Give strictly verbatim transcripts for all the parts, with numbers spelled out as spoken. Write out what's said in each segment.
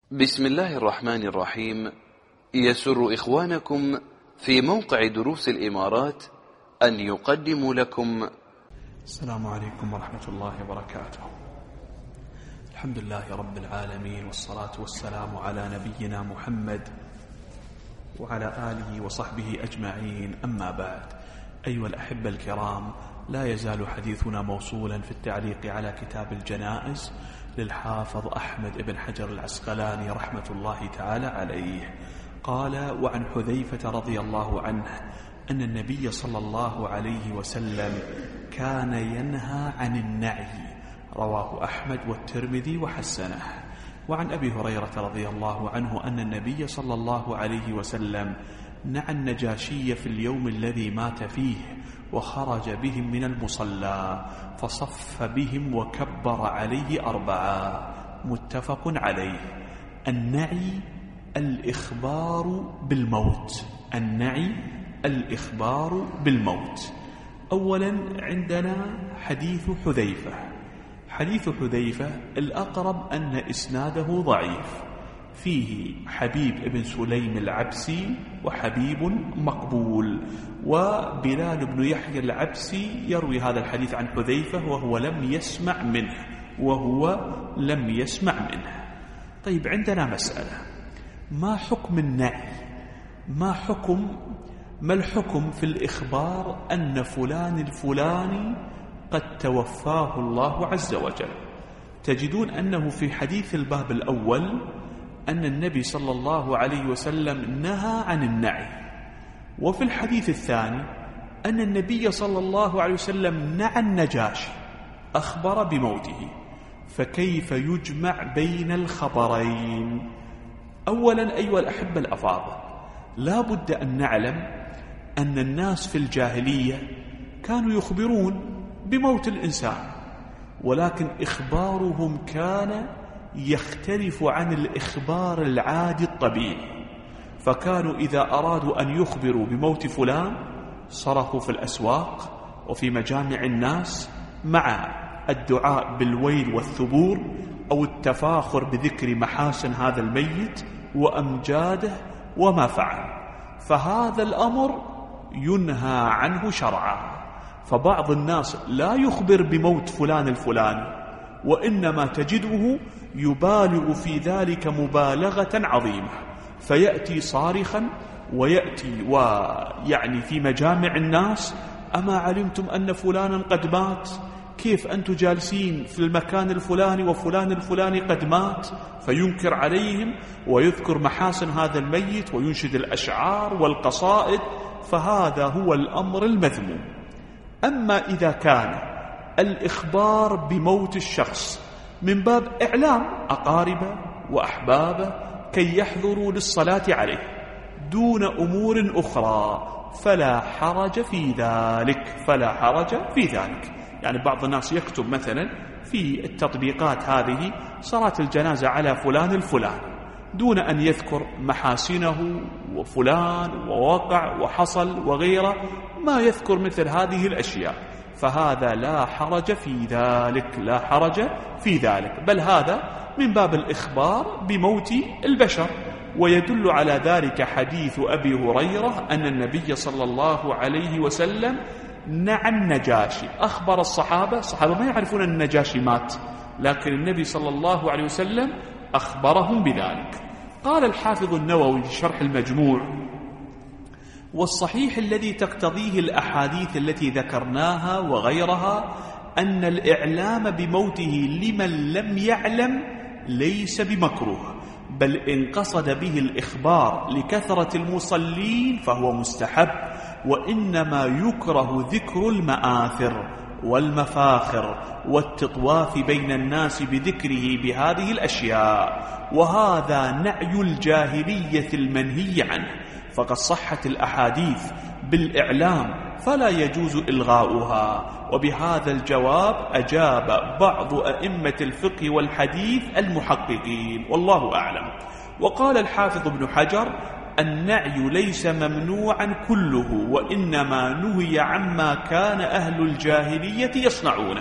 بسم الله الرحمن الرحيم. يسر إخوانكم في موقع دروس الإمارات أن يقدموا لكم. السلام عليكم ورحمة الله وبركاته. الحمد لله رب العالمين، والصلاة والسلام على نبينا محمد وعلى آله وصحبه أجمعين، أما بعد. أيها الأحبة الكرام، لا يزال حديثنا موصولا في التعليق على كتاب الجنائز للحافظ أحمد بن حجر العسقلاني رحمة الله تعالى عليه. قال: وعن حذيفة رضي الله عنه أن النبي صلى الله عليه وسلم كان ينهى عن النعي، رواه أحمد والترمذي وحسنه. وعن أبي هريرة رضي الله عنه أن النبي صلى الله عليه وسلم نعى النجاشي في اليوم الذي مات فيه، وخرج بهم من المصلى فصف بهم وكبر عليه أربعا، متفق عليه. النعي الإخبار بالموت، النعي الإخبار بالموت. أولا عندنا حديث حذيفة. حديث حذيفة الأقرب أن إسناده ضعيف، فيه حبيب بن سليم العبسي وحبيب مقبول، وبلال بن يحيى العبسي يروي هذا الحديث عن حذيفة وهو لم يسمع منه وهو لم يسمع منه. طيب، عندنا مسألة: ما حكم النعي؟ ما حكم ما الحكم في الإخبار أن فلان الفلاني قد توفاه الله عز وجل؟ تجدون أنه في حديث الباب الأول أن النبي صلى الله عليه وسلم نهى عن النعي، وفي الحديث الثاني أن النبي صلى الله عليه وسلم نعى النجاشي، أخبر بموته. فكيف يجمع بين الخبرين؟ أولا أيها الأحبة الأفاضل، لا بد أن نعلم أن الناس في الجاهلية كانوا يخبرون بموت الإنسان، ولكن إخبارهم كان يختلف عن الإخبار العادي الطبيعي. فكانوا إذا أرادوا أن يخبروا بموت فلان صرخوا في الأسواق وفي مجامع الناس مع الدعاء بالويل والثبور أو التفاخر بذكر محاسن هذا الميت وأمجاده وما فعل. فهذا الأمر ينهى عنه شرعا. فبعض الناس لا يخبر بموت فلان الفلاني، وإنما تجده يبالغ في ذلك مبالغة عظيمة، فيأتي صارخا ويأتي ويعني في مجامع الناس: أما علمتم أن فلانا قد مات؟ كيف أنتم جالسين في المكان الفلاني وفلان الفلاني قد مات؟ فينكر عليهم ويذكر محاسن هذا الميت وينشد الأشعار والقصائد. فهذا هو الأمر المذموم. أما إذا كان الإخبار بموت الشخص من باب إعلام أقاربه وأحبابه كي يحضروا للصلاة عليه دون أمور أخرى فلا حرج في ذلك، فلا حرج في ذلك. يعني بعض الناس يكتب مثلا في التطبيقات هذه صلاة الجنازة على فلان الفلان دون أن يذكر محاسنه وفلان ووقع وحصل وغيره، ما يذكر مثل هذه الأشياء. فهذا لا حرج في ذلك، لا حرج في ذلك، بل هذا من باب الإخبار بموت البشر. ويدل على ذلك حديث أبي هريرة أن النبي صلى الله عليه وسلم نعى النجاشي، أخبر الصحابة. الصحابة ما يعرفون أن النجاشي مات، لكن النبي صلى الله عليه وسلم أخبرهم بذلك. قال الحافظ النووي في شرح المجموع: والصحيح الذي تقتضيه الأحاديث التي ذكرناها وغيرها أن الإعلام بموته لمن لم يعلم ليس بمكروه، بل إن قصد به الإخبار لكثرة المصلين فهو مستحب، وإنما يكره ذكر المآثر والمفاخر والتطواف بين الناس بذكره بهذه الأشياء، وهذا نعي الجاهلية المنهي عنه. فقد صحت الأحاديث بالإعلام فلا يجوز إلغاؤها. وبهذا الجواب أجاب بعض أئمة الفقه والحديث المحققين، والله أعلم. وقال الحافظ ابن حجر: النعي ليس ممنوعا كله، وإنما نهي عما كان أهل الجاهلية يصنعونه.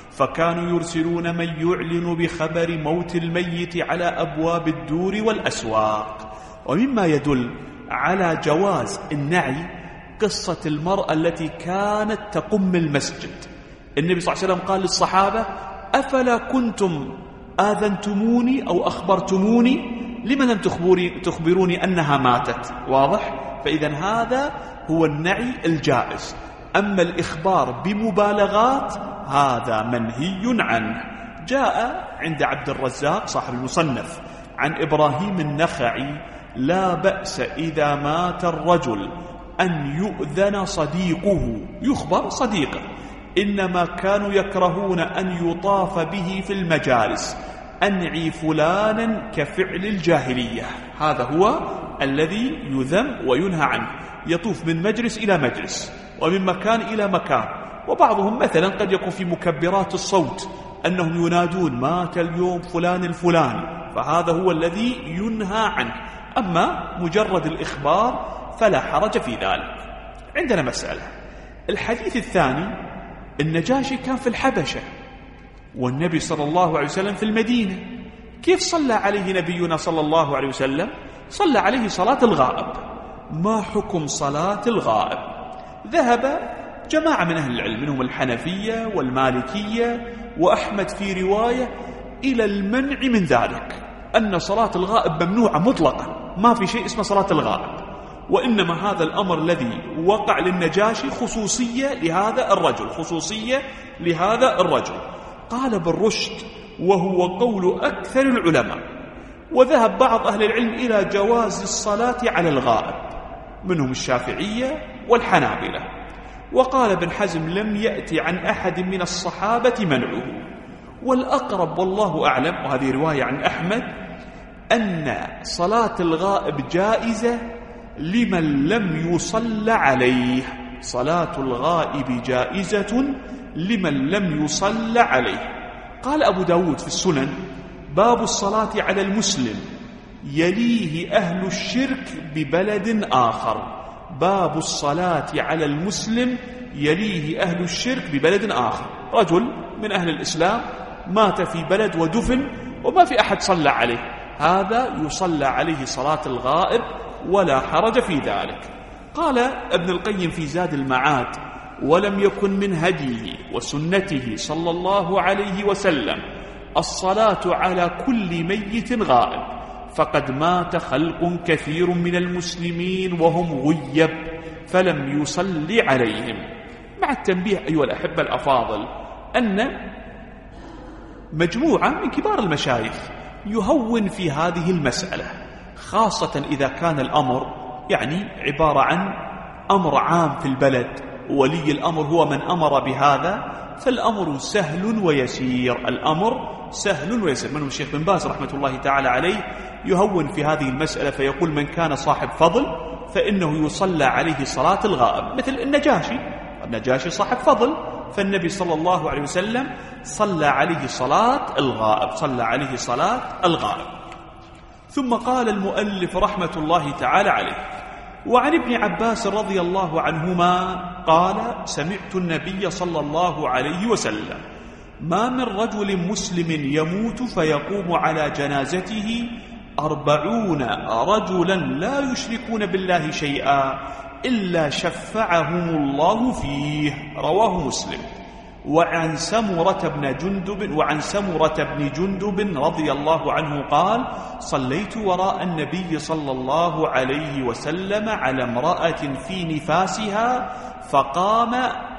فكانوا يرسلون من يعلن بخبر موت الميت على أبواب الدور والأسواق. ومما يدل على جواز النعي قصة المرأة التي كانت تقم المسجد. النبي صلى الله عليه وسلم قال للصحابة: أفلا كنتم آذنتموني أو أخبرتموني لمن لم تخبروني أنها ماتت؟ واضح؟ فإذا هذا هو النعي الجائز. أما الإخبار بمبالغات هذا منهي عنه. جاء عند عبد الرزاق صاحب المصنف عن إبراهيم النخعي: لا بأس إذا مات الرجل أن يؤذن صديقه، يخبر صديقه، إنما كانوا يكرهون أن يطاف به في المجالس، أنعي فلانا كفعل الجاهلية. هذا هو الذي يذم وينهى عنه، يطوف من مجلس إلى مجلس ومن مكان إلى مكان. وبعضهم مثلا قد يكون في مكبرات الصوت أنهم ينادون: مات اليوم فلان الفلاني، فهذا هو الذي ينهى عنه. أما مجرد الإخبار فلا حرج في ذلك. عندنا مسألة. الحديث الثاني: النجاشي كان في الحبشة والنبي صلى الله عليه وسلم في المدينة، كيف صلى عليه نبينا صلى الله عليه وسلم؟ صلى عليه صلاة الغائب. ما حكم صلاة الغائب؟ ذهب جماعة من أهل العلم منهم الحنفية والمالكية وأحمد في رواية إلى المنع من ذلك، أن صلاة الغائب ممنوعة مطلقا، ما في شيء اسمه صلاة الغائب، وإنما هذا الأمر الذي وقع للنجاشي خصوصية لهذا الرجل، خصوصية لهذا الرجل. قال ابن رشد وهو قول أكثر العلماء، وذهب بعض أهل العلم إلى جواز الصلاة على الغائب منهم الشافعية والحنابلة. وقال ابن حزم: لم يأتي عن أحد من الصحابة منعه. والأقرب والله أعلم، وهذه رواية عن أحمد، أن صلاة الغائب جائزة لمن لم يصل عليه. صلاة الغائب جائزة لمن لم يصل عليه. قال أبو داود في السنن: باب الصلاة على المسلم يليه أهل الشرك ببلد آخر. باب الصلاة على المسلم يليه أهل الشرك ببلد آخر. رجل من أهل الإسلام مات في بلد ودفن وما في أحد صلى عليه، هذا يصلى عليه صلاة الغائب ولا حرج في ذلك. قال ابن القيم في زاد المعاد: ولم يكن من هديه وسنته صلى الله عليه وسلم الصلاة على كل ميت غائب، فقد مات خلق كثير من المسلمين وهم غيب فلم يصلي عليهم. مع التنبيه أيها الأحبة الأفاضل أن مجموعة من كبار المشايخ يهون في هذه المسألة، خاصة إذا كان الأمر يعني عبارة عن أمر عام في البلد، ولي الأمر هو من أمر بهذا، فالأمر سهل ويسير. الأمر سهل ويسير. منهم الشيخ بن باز رحمة الله تعالى عليه يهون في هذه المسألة فيقول: من كان صاحب فضل فإنه يصلى عليه صلاة الغائب، مثل النجاشي. النجاشي صاحب فضل، فالنبي صلى الله عليه وسلم صلى عليه صلاة الغائب، صلى عليه صلاة الغائب. ثم قال المؤلف رحمة الله تعالى عليه: وعن ابن عباس رضي الله عنهما قال: سمعت النبي صلى الله عليه وسلم: ما من رجل مسلم يموت فيقوم على جنازته أربعون رجلا لا يشركون بالله شيئا إلا شفعهم الله فيه. رواه مسلم. وعن سمرة بن جندب وعن سمرة بن جندب رضي الله عنه قال: صليت وراء النبي صلى الله عليه وسلم على امرأة في نفاسها فقام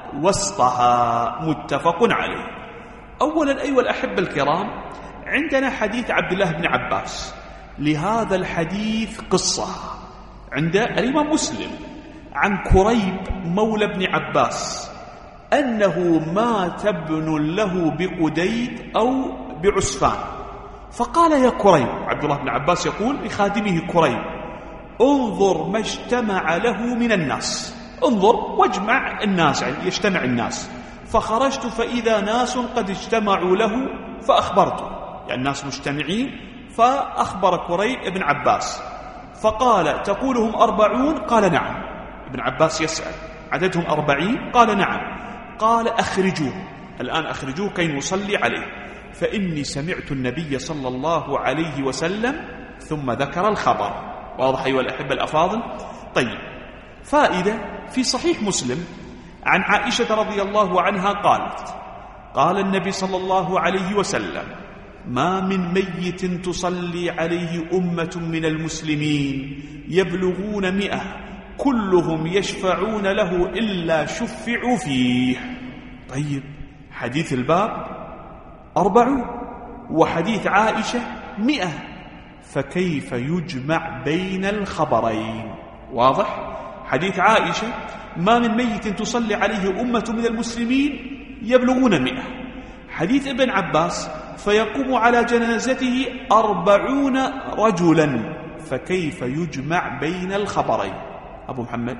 وسطها. متفق عليه. أولا أيها الأحبة الكرام، عندنا حديث عبد الله بن عباس. لهذا الحديث قصة عند الإمام مسلم عن كريب مولى ابن عباس أنه مات ابن له بقديد أو بعسفان، فقال: يا كريب، عبد الله بن عباس يقول لخادمه كريب: انظر ما اجتمع له من الناس، انظر واجمع الناس، يعني يجتمع الناس. فخرجت فإذا ناس قد اجتمعوا له فأخبرته، يعني الناس مجتمعين، فأخبر كريب ابن عباس فقال: تقولهم أربعون؟ قال: نعم. ابن عباس يسأل: عددهم أربعين؟ قال: نعم. قال: أخرجوه، الآن أخرجوه كي نصلي عليه، فإني سمعت النبي صلى الله عليه وسلم، ثم ذكر الخبر. واضح أيها الأحبة الأفاضل؟ طيب، فائدة في صحيح مسلم عن عائشة رضي الله عنها قالت: قال النبي صلى الله عليه وسلم: ما من ميت تصلي عليه أمة من المسلمين يبلغون مئة كلهم يشفعون له إلا شفعوا فيه. طيب، حديث الباب أربع وحديث عائشة مئة، فكيف يجمع بين الخبرين؟ واضح؟ حديث عائشة: ما من ميت تصلي عليه أمة من المسلمين يبلغون مئة. حديث ابن عباس: فيقوم على جنازته أربعون رجلا، فكيف يجمع بين الخبرين؟ أبو محمد،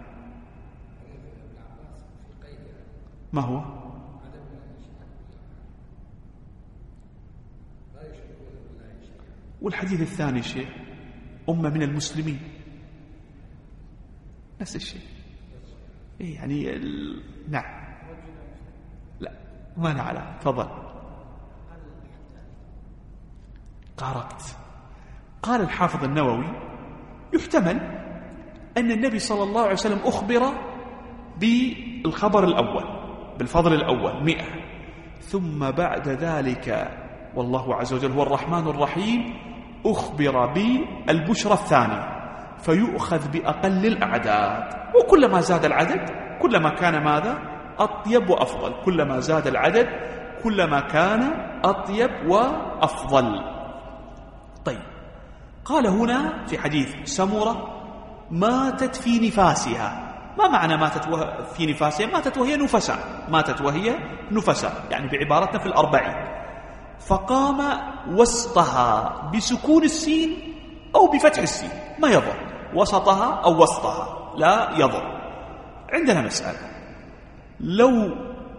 ما هو؟ والحديث الثاني شيء أمة من المسلمين، نفس الشيء. إيه يعني ال... نعم، لا ما نعلم. تفضل. قارقت. قال الحافظ النووي: يحتمل أن النبي صلى الله عليه وسلم أخبر بالخبر الأول، بالفضل الأول مئة، ثم بعد ذلك والله عز وجل هو الرحمن الرحيم أخبر بالبشرى الثانية، فيؤخذ بأقل الأعداد، وكلما زاد العدد كلما كان ماذا؟ أطيب وأفضل. كلما زاد العدد كلما كان أطيب وأفضل. طيب، قال هنا في حديث سمرة: ماتت في نفاسها. ما معنى ماتت في نفاسها؟ ماتت وهي نفساء، ماتت وهي نفساء، يعني بعبارتنا في الأربعين. فقام وسطها بسكون السين أو بفتح السين، ما يضر، وسطها أو وسطها لا يضر. عندنا مسألة: لو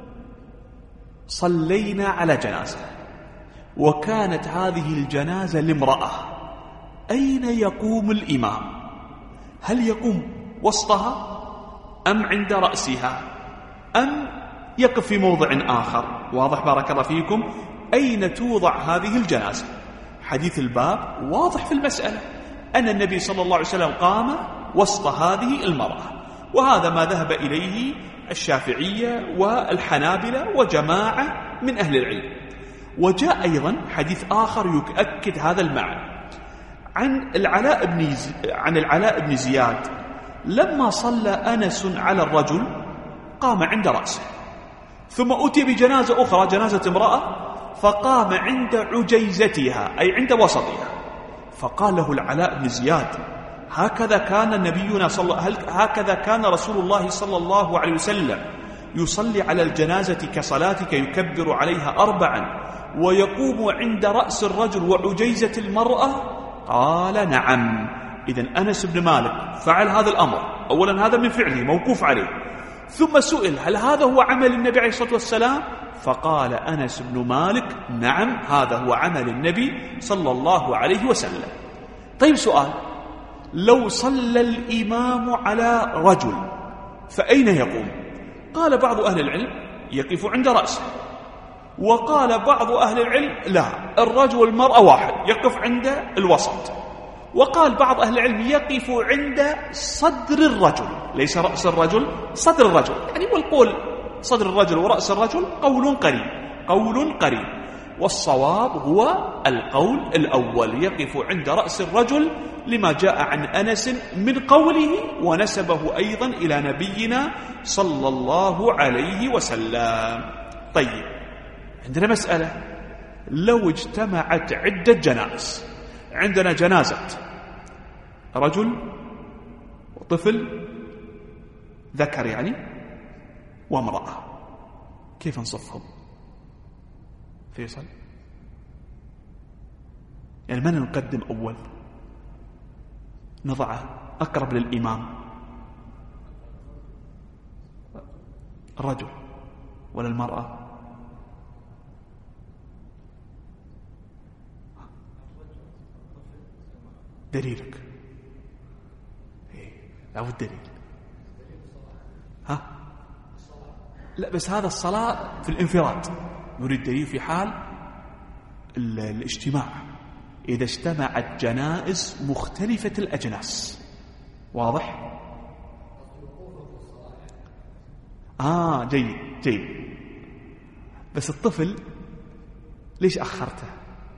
صلينا على جنازة وكانت هذه الجنازة لامرأة، أين يقوم الإمام؟ هل يقوم وسطها أم عند رأسها أم يقف في موضع آخر؟ واضح بارك الله فيكم؟ أين توضع هذه الجنازة؟ حديث الباب واضح في المسألة، أن النبي صلى الله عليه وسلم قام وسط هذه المرأة، وهذا ما ذهب إليه الشافعية والحنابلة وجماعة من أهل العلم. وجاء أيضا حديث آخر يؤكد هذا المعنى عن العلاء بن عن العلاء بن زياد: لما صلى أنس على الرجل قام عند رأسه، ثم أتي بجنازة أخرى، جنازة امرأة، فقام عند عجيزتها أي عند وسطها، فقال له العلاء بن زياد: هكذا كان نبينا صلى هل هكذا كان رسول الله صلى الله عليه وسلم يصلي على الجنازة كصلاتك يكبر عليها أربعا ويقوم عند رأس الرجل وعجيزة المرأة؟ قال: نعم. إذن أنس بن مالك فعل هذا الأمر، أولا هذا من فعله موقوف عليه، ثم سئل: هل هذا هو عمل النبي عليه الصلاة والسلام؟ فقال أنس بن مالك: نعم، هذا هو عمل النبي صلى الله عليه وسلم. طيب، سؤال: لو صلى الإمام على رجل فأين يقوم؟ قال بعض أهل العلم: يقف عند رأسه، وقال بعض أهل العلم: لا، الرجل والمرأة واحد، يقف عند الوسط. وقال بعض أهل العلم: يقف عند صدر الرجل، ليس رأس الرجل، صدر الرجل، يعني والقول صدر الرجل ورأس الرجل قول قريب، قول قريب. والصواب هو القول الأول، يقف عند رأس الرجل، لما جاء عن أنس من قوله، ونسبه أيضا إلى نبينا صلى الله عليه وسلم. طيب، عندنا مسألة: لو اجتمعت عدة جنائز، عندنا جنازة رجل وطفل ذكر يعني وامرأة، كيف نصفهم؟ فيصل، يعني من نقدم أول؟ نضعه أقرب للإمام، الرجل ولا المرأة؟ دليلك؟ إيه، لا، الدليل ها لا بس هذا الصلاة في الانفراد، نريد دليل في حال الاجتماع، إذا اجتمعت جنائز مختلفة الأجناس. واضح؟ آه جيد جيد. بس الطفل ليش أخرته؟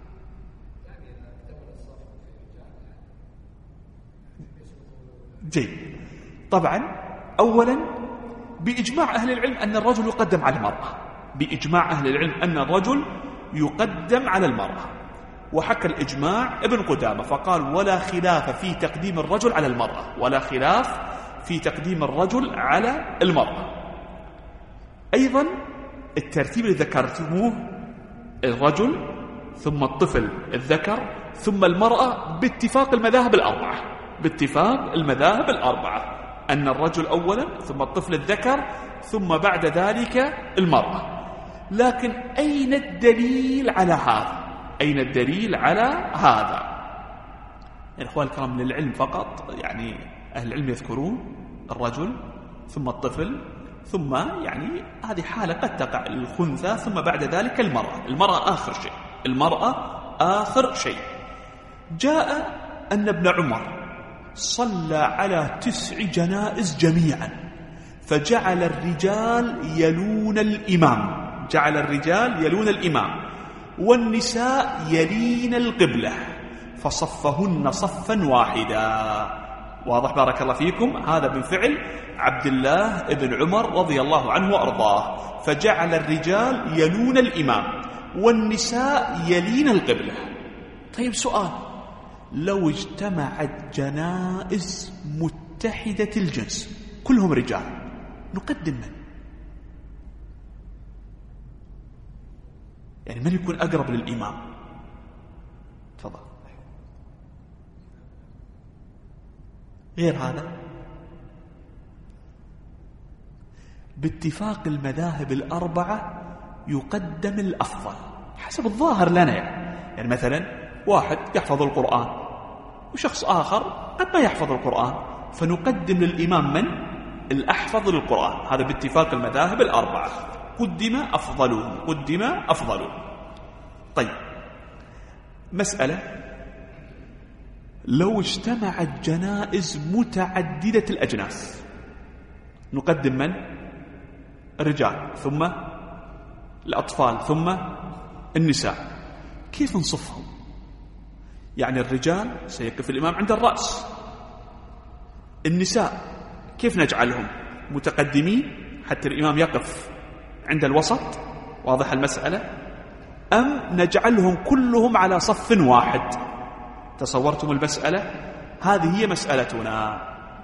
جيد. طبعا أولا بإجماع أهل العلم أن الرجل يقدم على المرأة، بإجماع أهل العلم أن الرجل يقدم على المرأة. وحكى الإجماع ابن قدامة فقال ولا خلاف في تقديم الرجل على المرأة، ولا خلاف في تقديم الرجل على المرأة. أيضا الترتيب اللي ذكرتموه، الرجل ثم الطفل الذكر ثم المرأة، باتفاق المذاهب الأربعة، باتفاق المذاهب الأربعة أن الرجل أولا ثم الطفل الذكر ثم بعد ذلك المرأة. لكن أين الدليل على هذا؟ أين الدليل على هذا؟ الإخوان الكرام للعلم فقط، يعني أهل العلم يذكرون الرجل ثم الطفل ثم يعني هذه حالة قد تقع الخنثى ثم بعد ذلك المرأة، المرأة آخر شيء، المرأة آخر شيء. جاء أن ابن عمر صلى على تسع جنائز جميعا، فجعل الرجال يلون الإمام، جعل الرجال يلون الإمام والنساء يلين القبلة، فصفهن صفا واحدا. واضح بارك الله فيكم؟ هذا من فعل عبد الله بن عمر رضي الله عنه وأرضاه، فجعل الرجال يلون الإمام والنساء يلين القبلة. طيب سؤال، لو اجتمعت جنائز متحدة الجنس كلهم رجال نقدم من؟ يعني من يكون أقرب للإمام؟ تفضل. غير هذا باتفاق المذاهب الأربعة يقدم الأفضل حسب الظاهر لنا. يعني, يعني مثلا واحد يحفظ القرآن وشخص آخر قد ما يحفظ القرآن، فنقدم للإمام من الأحفظ للقرآن، هذا باتفاق المذاهب الأربعة، قدم أفضلهم، قدم أفضلهم. طيب مسألة، لو اجتمعت جنائز متعددة الأجناس نقدم من؟ الرجال ثم الأطفال ثم النساء، كيف نصفهم؟ يعني الرجال سيقف الإمام عند الرأس، النساء كيف نجعلهم؟ متقدمين حتى الإمام يقف عند الوسط، واضح المسألة؟ أم نجعلهم كلهم على صف واحد؟ تصورتم المسألة؟ هذه هي مسألتنا.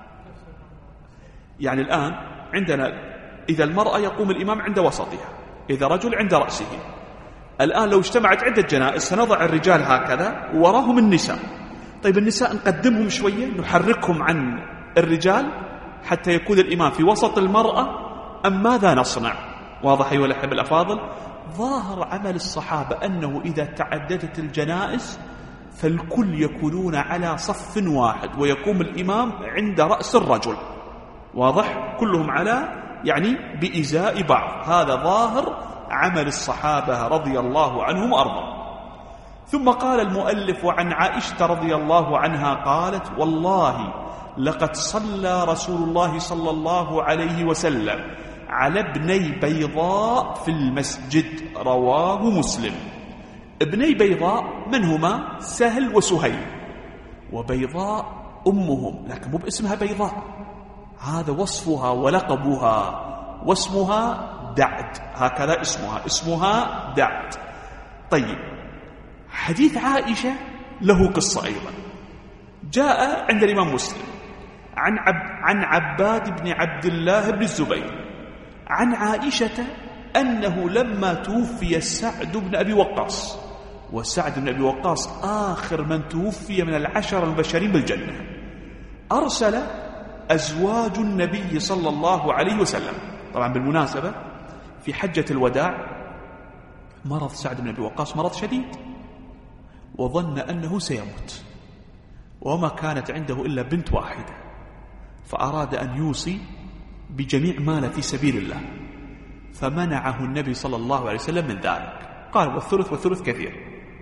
يعني الآن عندنا إذا المرأة يقوم الإمام عند وسطها، إذا رجل عند رأسه. الآن لو اجتمعت عدة جنائز سنضع الرجال هكذا وراهم النساء. طيب النساء نقدمهم شوية، نحركهم عن الرجال حتى يكون الإمام في وسط المرأة، أم ماذا نصنع؟ واضح أيها الأحبة الأفاضل؟ ظاهر عمل الصحابة أنه إذا تعددت الجنائز فالكل يكونون على صف واحد ويقوم الإمام عند رأس الرجل، واضح؟ كلهم على يعني بإزاء بعض، هذا ظاهر عمل الصحابة رضي الله عنهم وأرضاهم. ثم قال المؤلف وعن عائشة رضي الله عنها قالت والله لقد صلى رسول الله صلى الله عليه وسلم على ابني بيضاء في المسجد، رواه مسلم. ابني بيضاء من هما؟ سهل وسهيل، وبيضاء أمهم، لكن مو باسمها بيضاء، هذا وصفها ولقبها، واسمها دعد، هكذا اسمها، اسمها دعد. طيب حديث عائشة له قصة أيضا، جاء عند الإمام مسلم عن, عب عن عباد بن عبد الله بن الزبير عن عائشة أنه لما توفي سعد بن أبي وقاص، وسعد بن أبي وقاص آخر من توفي من العشر المبشرين بالجنة، أرسل أزواج النبي صلى الله عليه وسلم. طبعا بالمناسبة في حجة الوداع مرض سعد بن أبي وقاص مرض شديد، وظن أنه سيموت، وما كانت عنده إلا بنت واحدة، فأراد أن يوصي بجميع ماله في سبيل الله، فمنعه النبي صلى الله عليه وسلم من ذلك. قال والثلث والثلث كثير.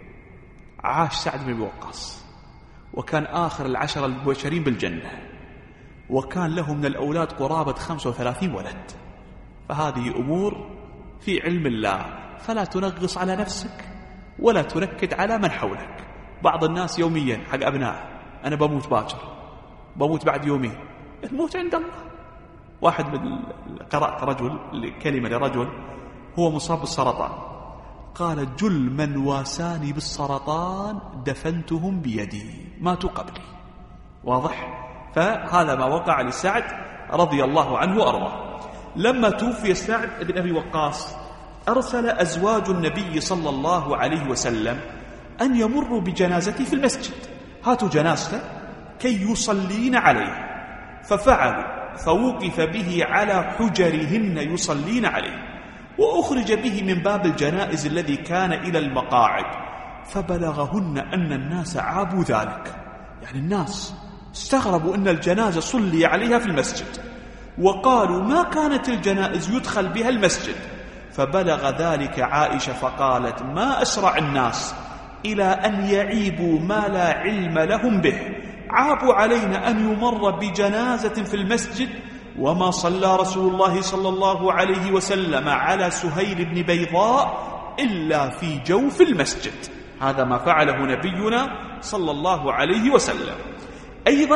عاش سعد بن وقاص وكان آخر العشر المبشرين بالجنة، وكان له من الأولاد قرابة خمسة وثلاثين ولد. فهذه أمور في علم الله، فلا تنغص على نفسك ولا تنكد على من حولك. بعض الناس يوميا حق أبنائه أنا بموت باكر، بموت بعد يومين. الموت عند الله. واحد من قرأت رجل كلمة لرجل هو مصاب بالسرطان، قال جل من واساني بالسرطان دفنتهم بيدي، ماتوا قبلي. واضح؟ فهذا ما وقع لسعد رضي الله عنه وأرضاه. لما توفي سعد بن أبي وقاص أرسل أزواج النبي صلى الله عليه وسلم أن يمروا بجنازته في المسجد، هاتوا جنازته كي يصلين عليه. ففعلوا، فوقف به على حجرهن يصلين عليه، وأخرج به من باب الجنائز الذي كان إلى المقاعد، فبلغهن أن الناس عابوا ذلك. يعني الناس استغربوا أن الجنازة صلي عليها في المسجد، وقالوا ما كانت الجنائز يدخل بها المسجد. فبلغ ذلك عائشة فقالت ما أسرع الناس إلى أن يعيبوا ما لا علم لهم به، عابوا علينا أن يمر بجنازة في المسجد، وما صلى رسول الله صلى الله عليه وسلم على سهيل بن بيضاء إلا في جوف المسجد. هذا ما فعله نبينا صلى الله عليه وسلم. أيضا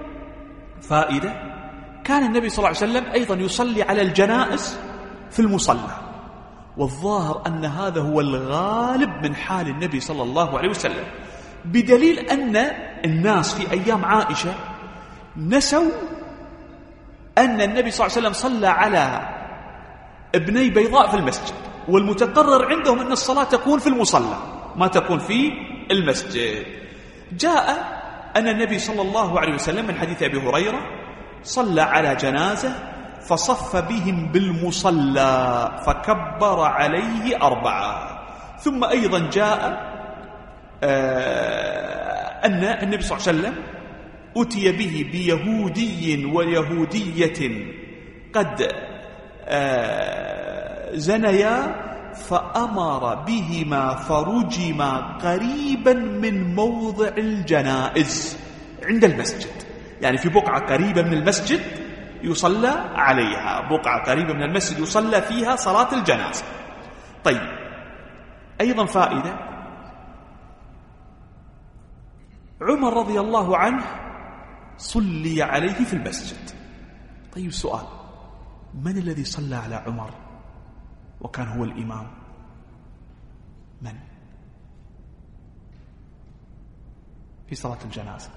فائدة، كان النبي صلى الله عليه وسلم أيضا يصلي على الجنائز في المصلى، والظاهر أن هذا هو الغالب من حال النبي صلى الله عليه وسلم، بدليل أن الناس في أيام عائشة نسوا أن النبي صلى الله عليه وسلم صلى على ابني بيضاء في المسجد، والمتقرر عندهم أن الصلاة تكون في المصلى ما تكون في المسجد. جاء أن النبي صلى الله عليه وسلم من حديث أبي هريرة صلى على جنازة فصف بهم بالمصلى فكبر عليه أربعة. ثم أيضا جاء أن النبي صلى الله عليه وسلم أتي به بيهودي ويهودية قد زنيا فأمر بهما فرجما قريبا من موضع الجنائز عند المسجد، يعني في بقعة قريبة من المسجد يصلى عليها، بقعة قريبة من المسجد يصلى فيها صلاة الجنازة. طيب، أيضا فائدة، عمر رضي الله عنه صلي عليه في المسجد. طيب سؤال، من الذي صلى على عمر وكان هو الإمام؟ من في صلاة الجنازة؟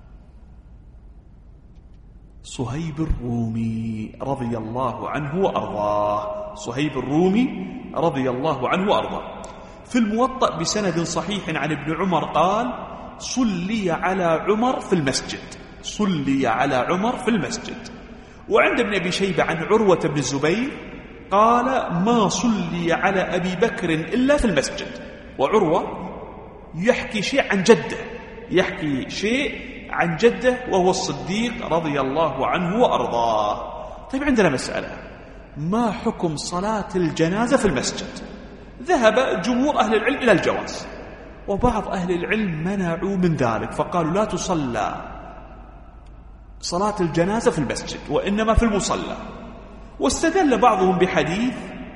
صهيب الرومي رضي الله عنه وأرضاه. صهيب الرومي رضي الله عنه وأرضاه. في الموطأ بسند صحيح عن ابن عمر قال صلي على عمر في المسجد، صلي على عمر في المسجد. وعند ابن أبي شيبة عن عروة بن الزبير قال ما صلي على أبي بكر إلا في المسجد. وعروة يحكي شيء عن جده، يحكي شيء عن جده وهو الصديق رضي الله عنه وأرضاه. طيب عندنا مسألة، ما حكم صلاة الجنازة في المسجد؟ ذهب جمهور أهل العلم إلى الجواز، وبعض أهل العلم منعوا من ذلك فقالوا لا تصلى صلاة الجنازة في المسجد وإنما في المصلى. واستدل بعضهم بحديث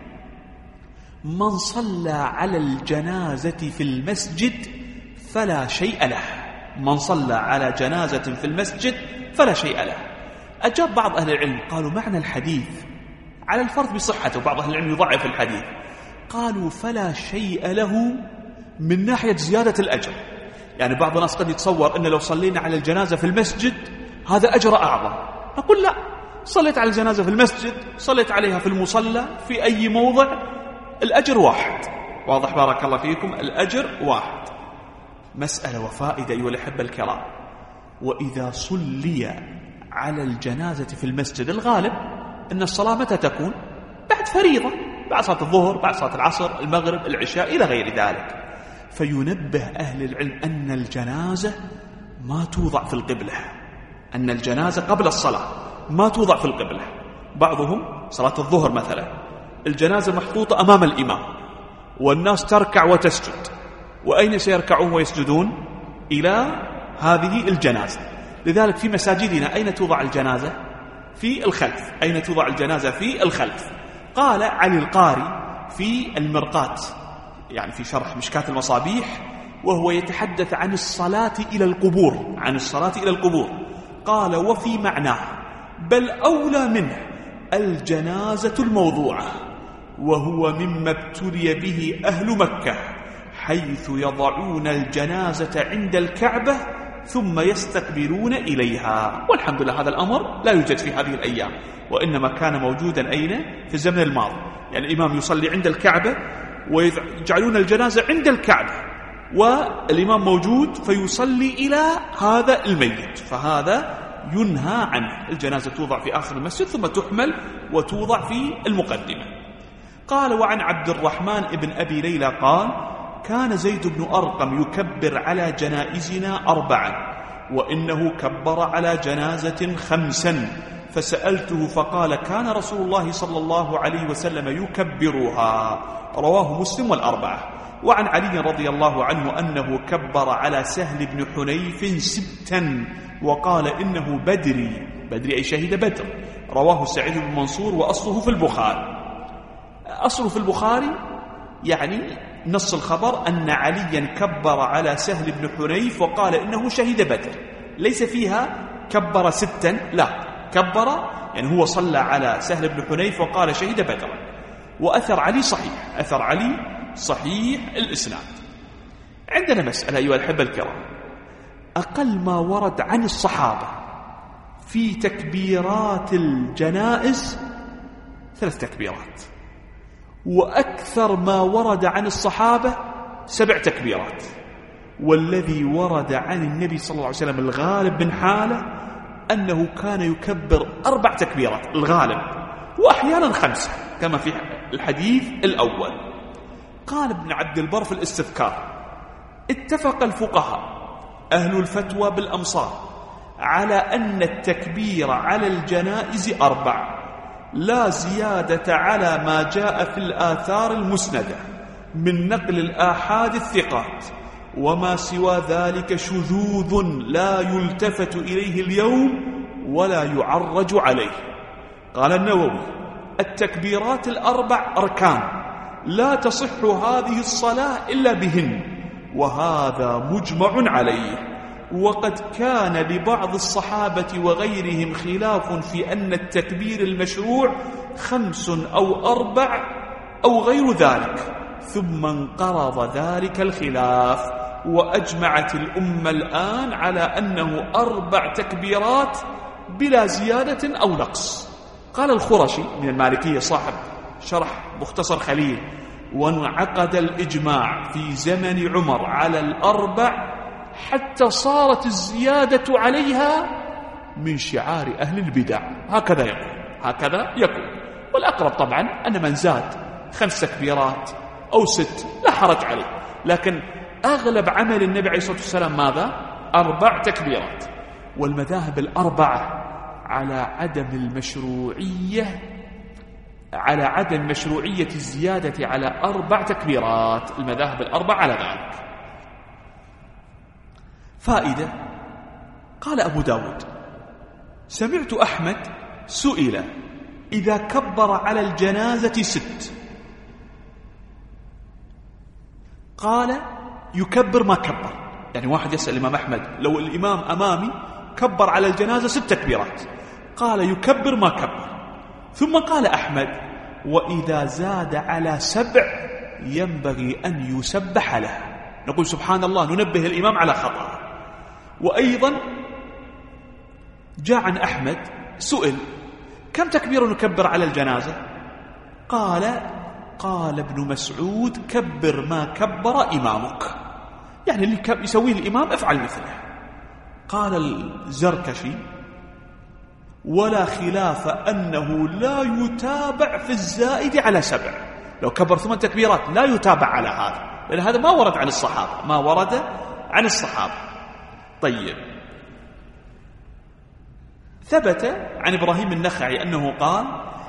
من صلى على الجنازة في المسجد فلا شيء له، من صلى على جنازة في المسجد فلا شيء له. أجاب بعض أهل العلم قالوا معنى الحديث على الفرض بصحته، وبعض أهل العلم يضعف الحديث، قالوا فلا شيء له من ناحية زيادة الأجر. يعني بعض الناس قد يتصور أن لو صلينا على الجنازة في المسجد هذا أجر أعظم. نقول لا، صليت على الجنازة في المسجد، صليت عليها في المصلى، في أي موضع، الأجر واحد. واضح بارك الله فيكم، الأجر واحد. مسألة وفائدة أيها الأحبة الكرام، وإذا صلي على الجنازة في المسجد الغالب أن الصلاة متى تكون؟ بعد فريضة، بعد صلاة الظهر، بعد صلاة العصر، المغرب، العشاء إلى غير ذلك. فينبه أهل العلم أن الجنازة ما توضع في القبلة، أن الجنازة قبل الصلاة ما توضع في القبلة. بعضهم صلاة الظهر مثلا الجنازة محطوطة أمام الإمام والناس تركع وتسجد، وأين سيركعون ويسجدون؟ إلى هذه الجنازة. لذلك في مساجدنا أين توضع الجنازة؟ في الخلف. أين توضع الجنازة؟ في الخلف. قال علي القاري في المرقات، يعني في شرح مشكاة المصابيح، وهو يتحدث عن الصلاة إلى القبور، عن الصلاة إلى القبور، قال وفي معناه بل أولى منه الجنازة الموضوعة، وهو مما ابتلي به أهل مكة، حيث يضعون الجنازة عند الكعبة ثم يستقبلون إليها. والحمد لله هذا الأمر لا يوجد في هذه الأيام، وإنما كان موجودا أين؟ في الزمن الماضي. يعني الإمام يصلي عند الكعبة ويجعلون الجنازة عند الكعبة والإمام موجود فيصلي إلى هذا الميت، فهذا ينهى عنه. الجنازة توضع في آخر المسجد ثم تحمل وتوضع في المقدمة. قال وعن عبد الرحمن بن أبي ليلى قال كان زيد بن أرقم يكبر على جنائزنا أربعا، وإنه كبر على جنازة خمسا، فسألته فقال كان رسول الله صلى الله عليه وسلم يكبرها. رواه مسلم والأربعة. وعن علي رضي الله عنه أنه كبر على سهل بن حنيف ستا، وقال إنه بدري، بدري أي شهيد بدر. رواه سعيد بن منصور وأصله في البخاري. أصله في البخاري يعني نص الخبر أن عليا كبر على سهل بن حنيف وقال إنه شهيد بدر، ليس فيها كبر ستا، لا، كبر يعني هو صلى على سهل بن حنيف وقال شهيد بدر. وأثر علي صحيح، أثر علي صحيح الإسناد. عندنا مسألة أيها الأحبة الكرام، أقل ما ورد عن الصحابة في تكبيرات الجنائز ثلاث تكبيرات، وأكثر ما ورد عن الصحابة سبع تكبيرات. والذي ورد عن النبي صلى الله عليه وسلم الغالب من حاله أنه كان يكبر أربع تكبيرات الغالب، وأحيانا خمسة كما في الحديث الأول. قال ابن عبد البر في الاستذكار اتفق الفقهاء أهل الفتوى بالأمصار على أن التكبير على الجنائز أربع، لا زيادة على ما جاء في الآثار المسندة من نقل الآحاد الثقات، وما سوى ذلك شذوذ لا يلتفت إليه اليوم ولا يعرج عليه. قال النووي التكبيرات الأربع أركان لا تصح هذه الصلاة إلا بهن، وهذا مجمع عليه. وقد كان لبعض الصحابة وغيرهم خلاف في أن التكبير المشروع خمس أو أربع أو غير ذلك، ثم انقرض ذلك الخلاف، وأجمعت الأمة الآن على أنه أربع تكبيرات بلا زيادة أو نقص. قال الخرشي من المالكية صاحب شرح مختصر خليل وانعقد الإجماع في زمن عمر على الأربع حتى صارت الزيادة عليها من شعار أهل البدع. هكذا يقول هكذا يقول والأقرب طبعا أن من زاد خمس تكبيرات أو ست لا حرج عليه، لكن أغلب عمل النبي عليه الصلاة والسلام ماذا؟ أربع تكبيرات. والمذاهب الأربعة على عدم المشروعية على عدم مشروعية الزيادة على أربع تكبيرات، المذاهب الأربعة على ذلك. فائدة. قال أبو داود سمعت أحمد سئل إذا كبر على الجنازة ست قال يكبر ما كبر. يعني واحد يسأل الإمام أحمد لو الإمام أمامي كبر على الجنازة ست تكبيرات، قال يكبر ما كبر. ثم قال أحمد وإذا زاد على سبع ينبغي أن يسبح له. نقول سبحان الله، ننبه الإمام على خطأ. وأيضا جاء عن أحمد سئل كم تكبير نكبر على الجنازة؟ قال قال ابن مسعود كبر ما كبر إمامك، يعني اللي يسويه الإمام افعل مثله. قال الزركشي ولا خلاف أنه لا يتابع في الزائد على سبع، لو كبر ثمان تكبيرات لا يتابع على هذا، لأن هذا ما ورد عن الصحابة ما ورد عن الصحابة. طيب، ثبت عن إبراهيم النخعي أنه قال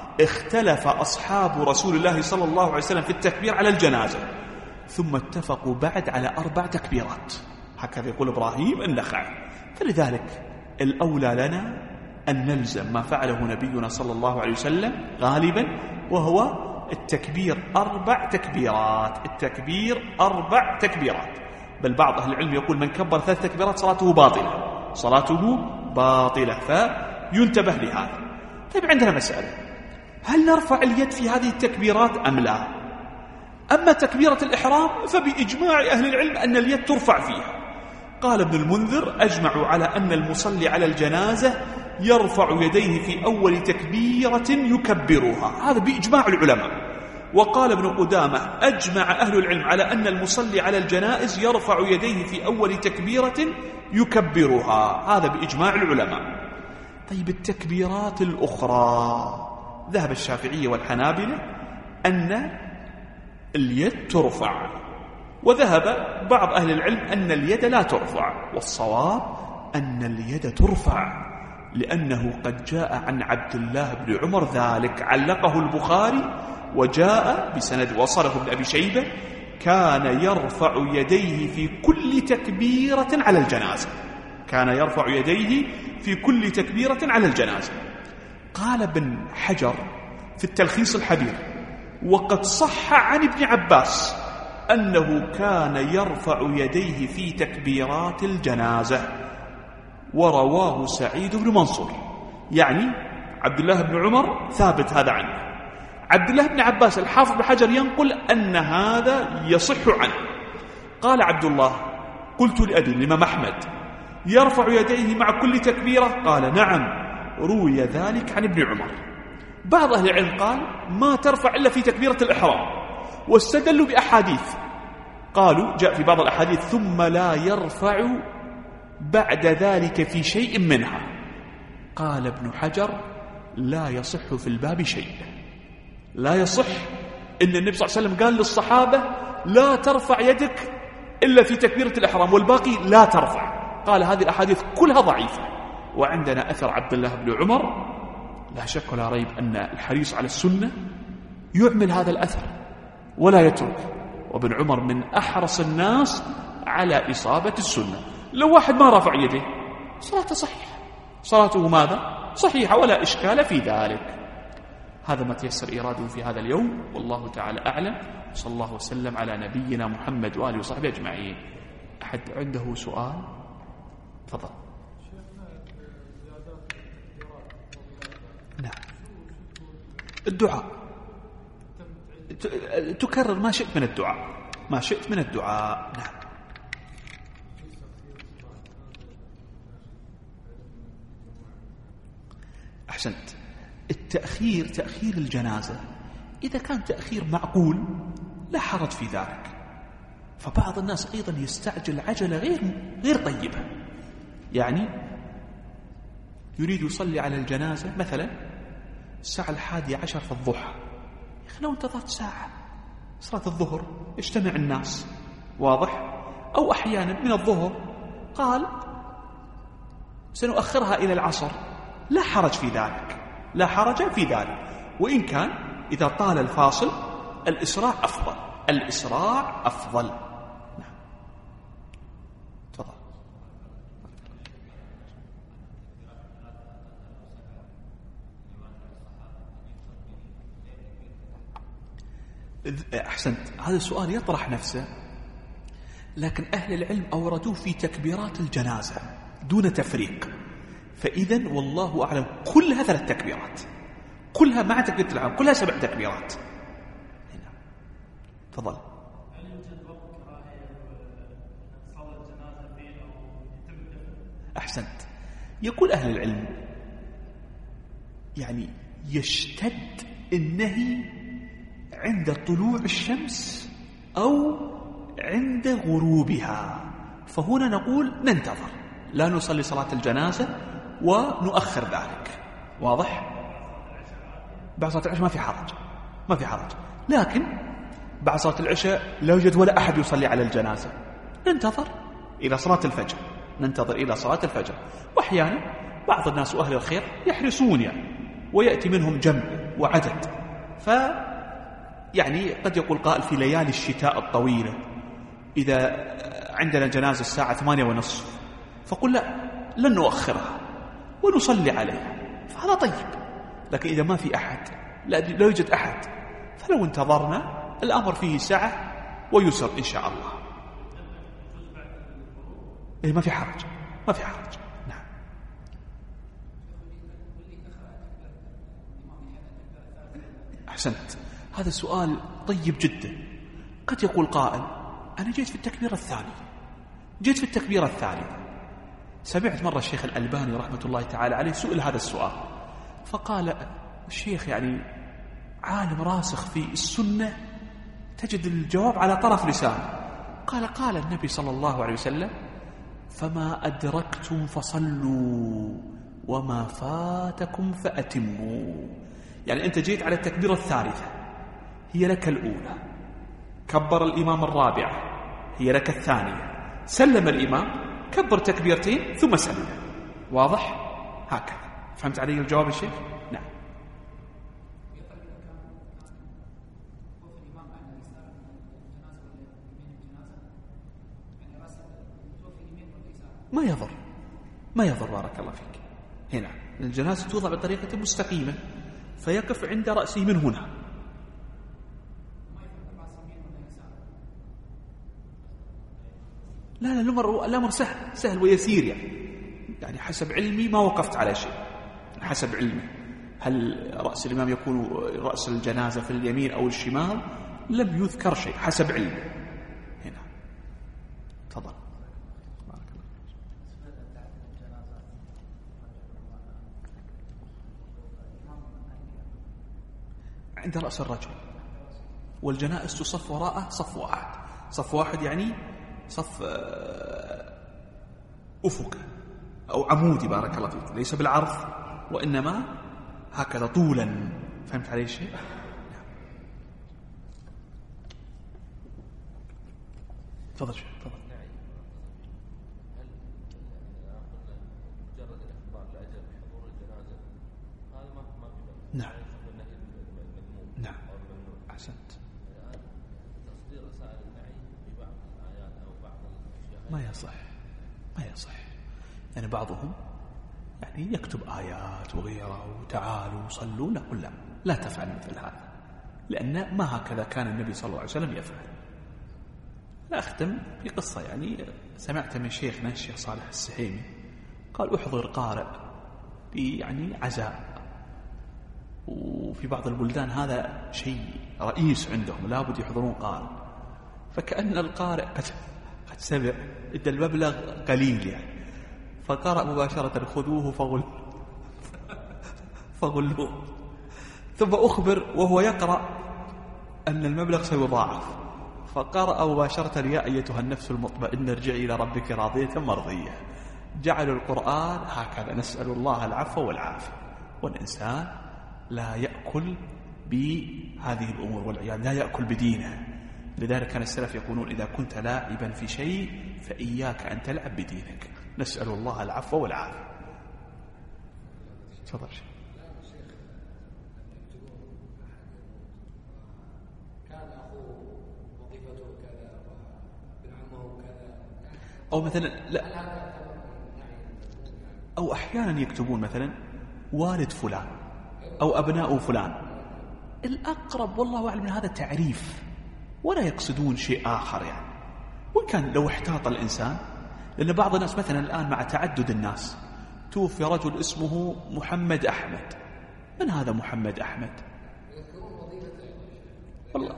اختلف أصحاب رسول الله صلى الله عليه وسلم في التكبير على الجنازة، ثم اتفقوا بعد على أربع تكبيرات، هكذا يقول إبراهيم النخعي. فلذلك الأولى لنا أن نلزم ما فعله نبينا صلى الله عليه وسلم غالبا، وهو التكبير أربع تكبيرات. التكبير أربع تكبيرات، بل بعض أهل العلم يقول من كبر ثلاث تكبيرات صلاته باطلة، صلاته باطلة، فينتبه لهذا. طيب عندنا مسألة، هل نرفع اليد في هذه التكبيرات أم لا؟ أما تكبيرة الإحرام فبإجماع أهل العلم أن اليد ترفع فيها. قال ابن المنذر أجمعوا على أن المصلي على الجنازة يرفع يديه في أول تكبيرة يكبرها، هذا بإجماع العلماء. وقال ابن قدامة أجمع أهل العلم على أن المصلي على الجنائز يرفع يديه في أول تكبيرة يكبرها، هذا بإجماع العلماء. طيب التكبيرات الأخرى ذهب الشافعية والحنابلة أن اليد ترفع، وذهب بعض أهل العلم أن اليد لا ترفع، والصواب أن اليد ترفع، لأنه قد جاء عن عبد الله بن عمر ذلك، علقه البخاري وجاء بسند وصله ابن أبي شيبة، كان يرفع يديه في كل تكبيرة على الجنازة، كان يرفع يديه في كل تكبيرة على الجنازة. قال ابن حجر في التلخيص الحبير وقد صح عن ابن عباس أنه كان يرفع يديه في تكبيرات الجنازة، ورواه سعيد بن منصور، يعني عبد الله بن عمر ثابت هذا عنه. عبد الله بن عباس الحافظ بن حجر ينقل أن هذا يصح عنه. قال عبد الله قلت لأبي الإمام أحمد يرفع يديه مع كل تكبيرة؟ قال نعم، روي ذلك عن ابن عمر. بعض أهل العلم قال ما ترفع إلا في تكبيرة الإحرام، واستدلوا بأحاديث، قالوا جاء في بعض الأحاديث ثم لا يرفع بعد ذلك في شيء منها. قال ابن حجر لا يصح في الباب شيء، لا يصح إن النبي صلى الله عليه وسلم قال للصحابة لا ترفع يدك إلا في تكبيرة الإحرام والباقي لا ترفع. قال هذه الأحاديث كلها ضعيفة. وعندنا أثر عبد الله بن عمر لا شك ولا ريب أن الحريص على السنة يعمل هذا الأثر ولا يترك، وابن عمر من أحرص الناس على إصابة السنة. لو واحد ما رفع يده صلاته صحيحة، صلاته ماذا؟ صحيحة، ولا إشكال في ذلك. هذا ما تيسر إيراده في هذا اليوم، والله تعالى أعلم. صلى الله وسلم على نبينا محمد وآله وصحبه أجمعين. أحد عنده سؤال؟ تفضل. نعم، الدعاء تكرر ما شئت من الدعاء، ما شئت من الدعاء. نعم. أحسنت. التأخير، تأخير الجنازة إذا كان تأخير معقول لا حرج في ذلك. فبعض الناس أيضا يستعجل عجلة غير غير طيبة، يعني يريد يصلي على الجنازة مثلا الساعة الحادية عشر في الضحى، يا أخي لو انتظرت ساعة صلاة الظهر يجتمع الناس، واضح؟ أو أحيانا من الظهر قال سنؤخرها إلى العصر، لا حرج في ذلك، لا حرج في ذلك. وإن كان إذا طال الفاصل الإسراع أفضل، الإسراع أفضل. نعم. تفضل. أحسنت. هذا السؤال يطرح نفسه، لكن أهل العلم أوردوه في تكبيرات الجنازة دون تفريق. فإذن والله أعلم كلها ثلاث تكبيرات، كلها مع تكبيرة العام، كلها سبع تكبيرات. هنا. تفضل. أحسنت. يقول أهل العلم يعني يشتد النهي عند طلوع الشمس أو عند غروبها، فهنا نقول ننتظر، لا نصلي صلاة الجنازة ونؤخر ذلك، واضح؟ بعد صلاة العشاء ما في حرج، ما في حرج، لكن بعد صلاة العشاء لا يوجد ولا أحد يصلي على الجنازة، ننتظر إلى صلاة الفجر، ننتظر إلى صلاة الفجر. وأحيانا بعض الناس وأهل الخير يحرصون يعني، ويأتي منهم جمع وعدد. ف يعني قد يقول قائل في ليالي الشتاء الطويلة إذا عندنا جنازة الساعة ثمانية ونصف فقل لا، لن نؤخرها ونصلي عليها، فهذا طيب. لكن إذا ما في أحد، لا يوجد أحد، فلو انتظرنا الأمر فيه سعة ويسر إن شاء الله. إيه ما في حرج، ما في حرج. نعم. أحسنت، هذا السؤال طيب جدا. قد يقول قائل أنا جيت في التكبيرة الثانية، جيت في التكبيرة الثالثة. سمعت مرة الشيخ الألباني رحمة الله تعالى عليه سئل هذا السؤال، فقال الشيخ يعني عالم راسخ في السنة تجد الجواب على طرف لسانه. قال قال النبي صلى الله عليه وسلم فما أدركتم فصلوا وما فاتكم فأتموا. يعني أنت جيت على التكبيرة الثالثة هي لك الأولى، كبر الإمام الرابعة هي لك الثانية، سلم الإمام كبر تكبيرتين ثم سلم. واضح؟ هكذا. فهمت علي الجواب الشيخ؟ نعم. ما يضر، ما يضر بارك الله فيك. هنا الجنازة توضع بطريقة مستقيمة فيقف عند رأسه من هنا. لا لا الأمر الأمر سهل سهل ويسير يعني. يعني حسب علمي ما وقفت على شيء، حسب علمي هل رأس الإمام يكون رأس الجنازة في اليمين أو الشمال لم يذكر شيء حسب علمي. هنا تفضل. عند رأس الرجل، والجنائز تصف وراءه صف واحد. صف واحد يعني صف أفق أو عمودي بارك الله فيك، ليس بالعرض وإنما هكذا طولا. فهمت علي الشيء؟ تفضل شيء تفضل. نعم نعم أحسنت. ما يصح ما يصح يعني بعضهم يعني يكتب آيات وغيره وتعالوا صلوا، نقول لا لا تفعل مثل هذا، لأن ما هكذا كان النبي صلى الله عليه وسلم يفعل. لا أختم بقصة يعني سمعت من شيخنا الشيخ صالح السحيمي قال أحضر قارئ يعني عزاء، وفي بعض البلدان هذا شيء رئيس عندهم لابد يحضرون قارئ، فكأن القارئ قد قد سمع إن المبلغ قليل يعني، فقرأ مباشرة خذوه فغل فغلوه، ثم أخبر وهو يقرأ أن المبلغ سيضاعف، فقرأ مباشرة يا أيتها النفس المطمئنة ارجعي إلى ربك راضية مرضية. جعلوا القرآن هكذا، نسأل الله العفو والعافية. والإنسان لا يأكل بهذه الأمور والعياذ، لا يأكل بدينه. لذلك كان السلف يقولون إذا كنت لاعبا في شيء فإياك أن تلعب بدينك. نسأل الله العفو والعافية. تفضل شيخ. أو مثلا لا، أو أحيانا يكتبون مثلا والد فلان أو أبناء فلان، الأقرب والله أعلم من هذا تعريف، ولا يقصدون شيء آخر يعني. وكان لو احتاط الإنسان، لأن بعض الناس مثلا الآن مع تعدد الناس توفي رجل اسمه محمد أحمد، من هذا محمد أحمد؟ والله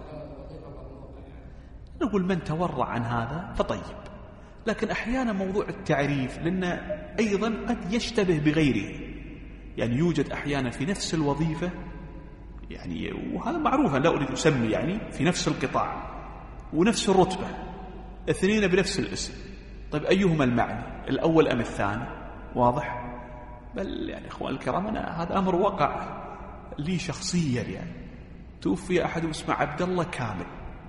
نقول من تورع عن هذا فطيب، لكن أحيانا موضوع التعريف لأن أيضا قد يشتبه بغيره، يعني يوجد أحيانا في نفس الوظيفة يعني، وهذا معروف لا أريد أسمي يعني، في نفس القطاع ونفس الرتبة اثنين بنفس الاسم، طيب أيهما المعني، الأول أم الثاني؟ واضح؟ بل يعني إخوان الكرام أنا هذا أمر وقع لي شخصيا يعني، توفي أحد اسمه عبد الله كامل،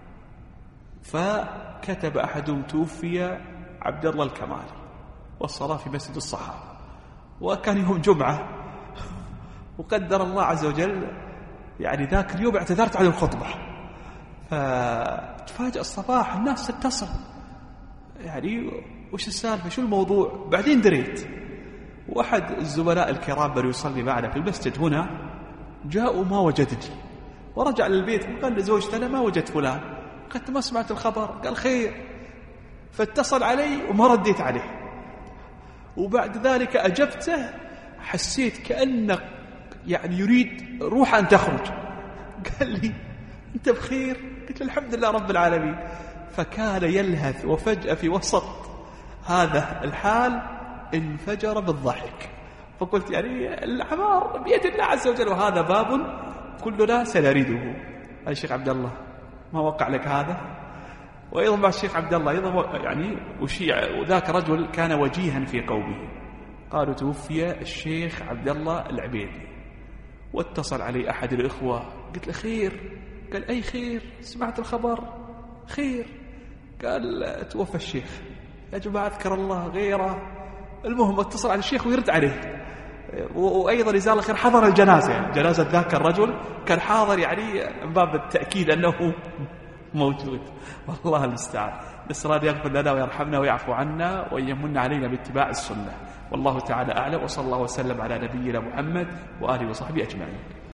فكتب أحدهم توفي عبد الله الكمالي والصلاة في مسجد الصحابة، وكان يوم جمعة وقدر الله عز وجل يعني ذاك اليوم اعتذرت عن الخطبة. فتفاجأ الصباح الناس تتصل، يعني وش السالفة شو الموضوع؟ بعدين دريت واحد الزملاء الكرام بل يصلي معنا في المسجد هنا جاءوا ما وجدني، ورجع للبيت قال لزوجته أنا ما وجدت فلان، قلت ما سمعت الخبر، قال خير، فاتصل علي وما رديت عليه. وبعد ذلك أجبته حسيت كأنه يعني يريد روح أن تخرج، قال لي أنت بخير؟ قلت له الحمد لله رب العالمين. فكان يلهث وفجأة في وسط هذا الحال انفجر بالضحك. فقلت يعني الأعمار بيد الله عز وجل، وهذا باب كلنا سنريده. الشيخ عبد الله ما وقع لك هذا؟ وأيضا مع الشيخ عبد الله أيضا يعني وشيع، وذاك رجل كان وجيها في قومه، قالوا توفي الشيخ عبد الله العبيدي، واتصل علي أحد الإخوة قلت له خير؟ قال أي خير؟ سمعت الخبر؟ خير؟ قال توفى الشيخ. يا جماعة اذكر الله غيره. المهم اتصل على الشيخ ويرد عليه. وأيضا جزاه الله خير حضر الجنازة، يعني جنازة ذاك الرجل كان حاضر، يعني من باب التأكيد أنه موجود. والله المستعان. نسأل الله يغفر لنا ويرحمنا ويعفو عنا وأن يمن علينا باتباع السنة. والله تعالى أعلم، وصلى الله وسلم على نبينا محمد وآله وصحبه أجمعين.